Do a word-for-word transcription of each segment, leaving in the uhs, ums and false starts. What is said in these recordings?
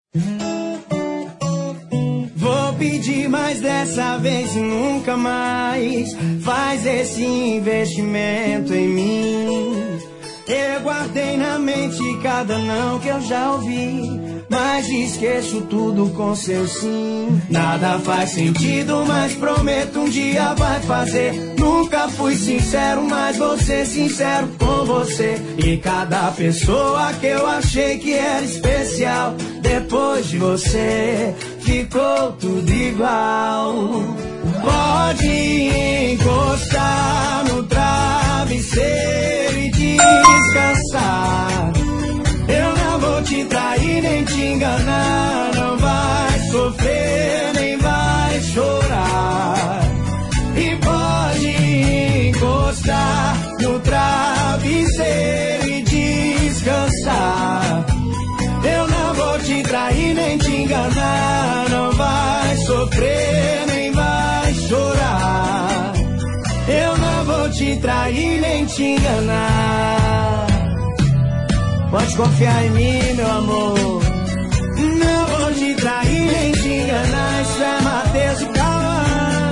Vou pedir, mas dessa vez nunca mais faz esse investimento em mim. Eu guardei na mente cada não que eu já ouvi, mas esqueço tudo com seu sim. Nada faz sentido, mas prometo um dia vai fazer. Nunca fui sincero, mas vou ser sincero com você. E cada pessoa que eu achei que era especial, depois de você ficou tudo igual. Pode encostar no travesseiro e descansar. Eu não vou te trair nem te enganar. Não vai sofrer nem vai chorar. E pode encostar no travesseiro e descansar. Eu não vou te trair nem te enganar. Não vai sofrer nem vai chorar. Eu não vou te trair nem te enganar. Pode confiar em mim, meu amor. Não vou te trair nem te enganar. Isso é Matheus e Cauã.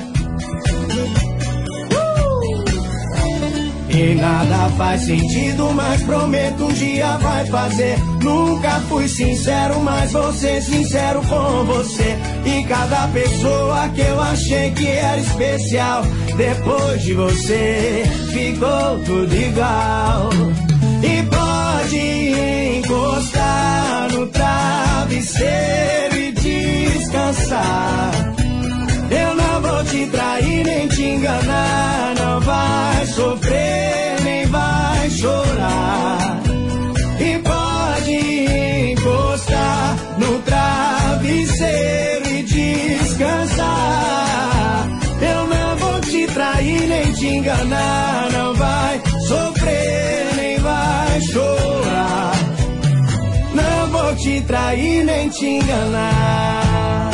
uh! E nada faz sentido, mas prometo um dia vai fazer. Nunca fui sincero, mas vou ser sincero com você. E cada pessoa que eu achei que era especial, depois de você ficou tudo igual. E pode encostar no travesseiro e descansar. Eu não vou te trair nem te enganar. Não vai sofrer nem vai chorar. E pode encostar no travesseiro e descansar. Eu não vou te trair nem te enganar. Não vai sofrer nem vai chorar. Não vou te trair nem te enganar.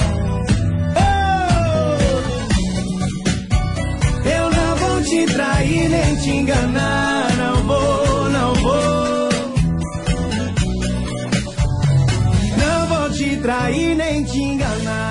Oh! Eu não vou te trair nem te enganar. Não vou, não vou. Não vou te trair nem te enganar.